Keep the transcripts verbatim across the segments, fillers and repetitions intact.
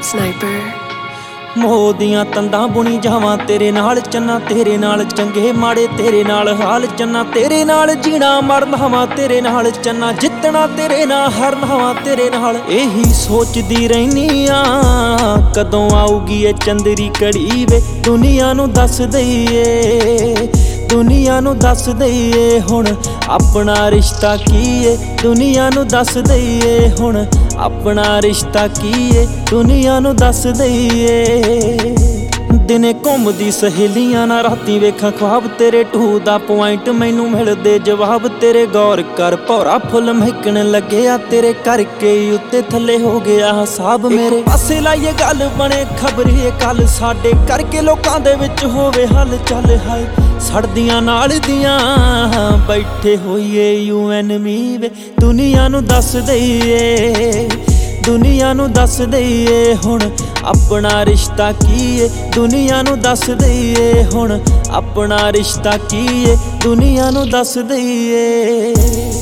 Sniper ਮੋਹ ਦੀਆਂ ਤੰਦਾਂ ਬੁਣੀ ਜਾਵਾਂ ਤੇਰੇ ਨਾਲ ਚੰਨਾ, ਤੇਰੇ ਨਾਲ ਚੰਗੇ ਮਾੜੇ ਤੇਰੇ ਨਾਲ ਹਾਲ ਚੰਨਾ, ਤੇਰੇ ਨਾਲ ਜੀਣਾ ਮਰਨਾ ਵਾ ਤੇਰੇ ਨਾਲ ਚੰਨਾ, ਜਿੱਤਣਾ ਤੇਰੇ ਨਾਲ ਹਾਰਨਾ ਵਾ ਤੇਰੇ ਨਾਲ। ਇਹੀ ਸੋਚਦੀ ਰਹਿਨੀ ਆ ਕਦੋਂ ਆਊਗੀ ਇਹ ਚੰਦਰੀ ਘੜੀ ਵੇ, ਦੁਨੀਆ ਨੂੰ ਦੱਸ ਦਈਏ ਦੁਨੀਆ ਨੂੰ ਦੱਸ ਦਈਏ ਹੁਣ ਆਪਣਾ ਰਿਸ਼ਤਾ ਕੀ ਏ, ਦੁਨੀਆ ਨੂੰ ਦੱਸ ਦਈਏ ਹੁਣ ਆਪਣਾ ਰਿਸ਼ਤਾ ਕੀ ਏ, ਦੁਨੀਆ ਨੂੰ ਦੱਸ ਦਈਏ। ਦਿਨੇ ਘੁੰਮਦੀ ਸਹੇਲੀਆਂ ਨਾਲ ਰਾਤੀ ਵੇਖਾਂ ख्वाब ਤੇਰੇ ਟੂ ਦਾ ਪੁਆਇੰਟ ਮੈਨੂੰ ਮਿਲਦੇ ਜਵਾਬ ਤੇਰੇ, ਗੌਰ ਕਰ ਭੌਰਾ ਫੁੱਲ ਮਹਿਕਣ ਲੱਗਿਆ ਤੇਰੇ ਕਰਕੇ ਹੀ ਉੱਤੇ ਥੱਲੇ ਹੋ ਗਿਆ ਹਿਸਾਬ ਮੇਰੇ। ਪਾਸੇ ਲਾਈਏ ਗੱਲ ਬਣੇ ਖਬਰੀਏ ਕੱਲ ਸਾਡੇ ਕਰਕੇ ਲੋਕਾਂ ਦੇ ਵਿੱਚ ਹੋਵੇ ਹੱਲ ਚੱਲ ਹਾਏ, ਸੜਦੀਆਂ ਨਾਲ ਦੀਆਂ ਬੈਠੇ ਹੋਈਏ ਯੂ ਐਨ ਮੀ ਵੇ, ਦੁਨੀਆ ਨੂੰ ਦੱਸ ਦਈਏ ਦੁਨੀਆ ਨੂੰ ਦੱਸ ਦਈਏ ਹੁਣ ਆਪਣਾ ਰਿਸ਼ਤਾ ਕੀ ਏ, ਦੁਨੀਆ ਨੂੰ ਦੱਸ ਦਈਏ ਹੁਣ ਆਪਣਾ ਰਿਸ਼ਤਾ ਕੀ ਏ, ਦੁਨੀਆ ਨੂੰ ਦੱਸ ਦਈਏ।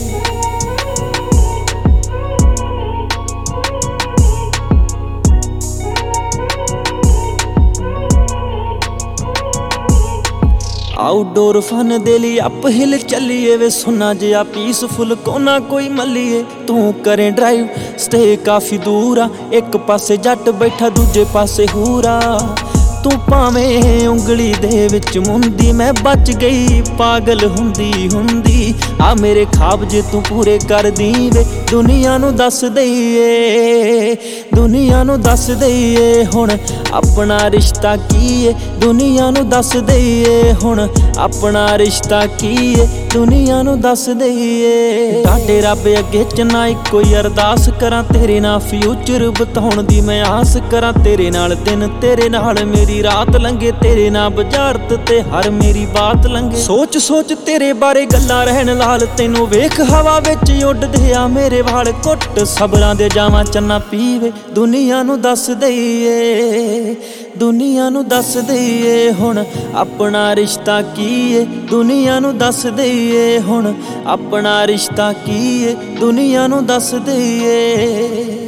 ਆਊਟਡੋਰ ਫਨ ਦੇ ਲਈ ਅਪ ਹਿਲ ਚੱਲੀਏ ਵੇ, ਸੁਣਾ ਜਿਹਾ ਪੀਸਫੁਲ ਕੋਨਾ ਕੋਈ ਮੱਲੀਏ, ਤੂੰ ਕਰੇ ਡਰਾਈਵ ਸਟੇ ਕਾਫੀ ਦੂਰ ਆ, ਇੱਕ ਪਾਸੇ ਜੱਟ ਬੈਠਾ ਦੂਜੇ ਪਾਸੇ ਹੂਰਾ, ਤੂੰ ਭਾਵੇਂ ਉਂਗਲੀ ਦੇ ਵਿੱਚ ਮੁੰਦੀ ਮੈਂ ਬਚ ਗਈ ਪਾਗਲ ਹੁੰਦੀ ਹੁੰਦੀ, ਆ ਮੇਰੇ ख्वाब ਜੇ ਤੂੰ ਪੂਰੇ ਕਰਦੀ ਵੇ, ਦੁਨੀਆ ਨੂੰ ਦੱਸ ਦਈਏ ਦੁਨੀਆ ਨੂੰ ਦੱਸ ਦਈਏ ਹੁਣ ਆਪਣਾ ਰਿਸ਼ਤਾ ਕੀ ਏ, ਦੁਨੀਆ ਨੂੰ ਦੱਸ ਦਈਏ ਹੁਣ ਆਪਣਾ ਰਿਸ਼ਤਾ ਕੀ ਏ, ਦੁਨੀਆ ਨੂੰ ਦੱਸ ਦਈਏ। ਤੁਹਾਡੇ ਰੱਬ ਅੱਗੇ ਚੰਨਾ ਇੱਕੋ ਹੀ ਅਰਦਾਸ ਕਰਾਂ, ਤੇਰੇ ਨਾਲ ਫਿਊਚਰ ਬਿਤਾਉਣ ਦੀ ਮੈਂ ਆਸ ਕਰਾਂ, ਤੇਰੇ ਨਾਲ ਦਿਨ ਤੇਰੇ ਨਾਲ ਮੇਰੀ ਰਾਤ ਲੰਘੇ, ਤੇਰੇ ਨਾਲ ਬੁਝਾਰਤ ਤੇ ਹਰ ਮੇਰੀ ਬਾਤ ਲੰਘੇ। ਸੋਚ ਸੋਚ ਤੇਰੇ ਬਾਰੇ ਗੱਲਾਂ ਰਹਿਣ ਲਾਲ, ਤੈਨੂੰ ਵੇਖ ਹਵਾ ਵਿੱਚ ਉੱਡਦੇ ਆ ਮੇਰੇ ਵਾਲ, ਘੁੱਟ ਸਬਰਾਂ ਦੇ ਜਾਵਾਂ ਚੰਨਾ ਪੀਵੇ, ਦੁਨੀਆ ਨੂੰ ਦੱਸ ਦਈਏ ਦੁਨੀਆ ਨੂੰ ਦੱਸ ਦਈਏ ਹੁਣ ਆਪਣਾ ਰਿਸ਼ਤਾ ਕੀ ਏ, ਦੁਨੀਆ ਨੂੰ ਦੱਸ ਦਈਏ ਹੁਣ ਆਪਣਾ ਰਿਸ਼ਤਾ ਕੀ ਏ, ਦੁਨੀਆ ਨੂੰ ਦੱਸ ਦਈਏ।